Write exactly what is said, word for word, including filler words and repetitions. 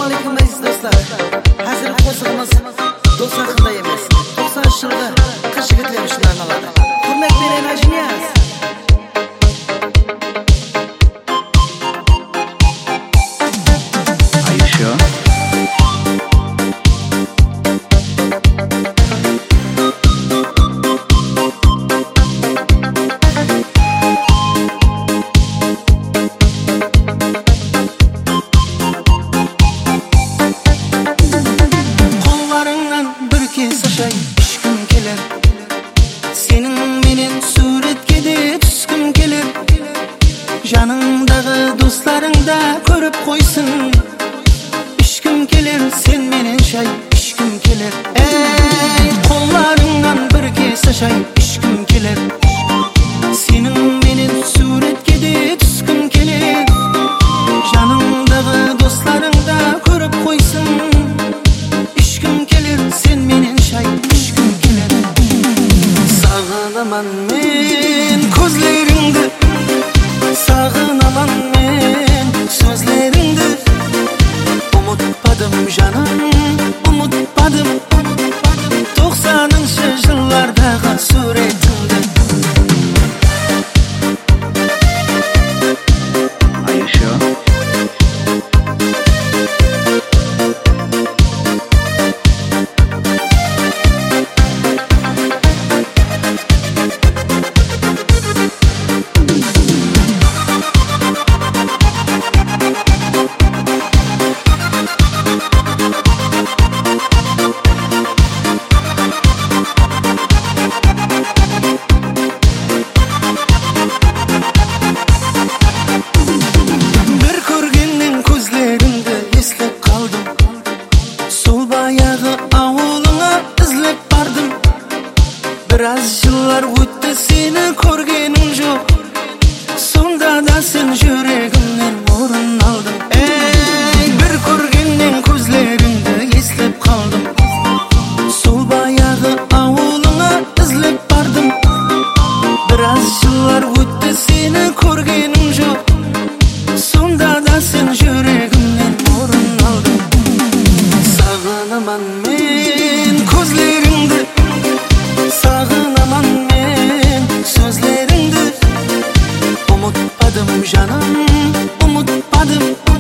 Assalomu alaykum aziz do'stlar. Hozir qo'zig'imiz do'st haqida emas. to'qsoninchi yilda qish yigitlar uchun arnaladi. Hurmat bering ajniyaz. Are you sure? Düşküm keler senin menen suretke de düşküm keler janыңдағы dostlarыңда көріп қойсын ішкім келер sen менен шай ішкім келер ей қолдарыңнан бір кесе шай ішкім келер senin менен суретке де түскім келер жаныңдағы достарыңда көріп қойсын ішкім келер sen менен шай ішкім келер сағынаман мен көзлеріңді сағынаман мен сөзлеріңді ұмытпадым жаным ұмытпадым тоқсаныншы жылдардағы суретіңді Are you sure? Biraz yıllar ötті seni көргенім жоқ сонда да сен жүрегімнен орын алдың ей бір көргеннен көзлеріңді естіп қалдым сол баяғы ауылыңа іздеп бардым Biraz yıllar ötті seni көргенім жоқ сонда да сен жүрегімнен орын алдың сағынаман мен көзлеріңді сағынаман мен сөзлеріңді ұмытпадым жаным ұмытпадым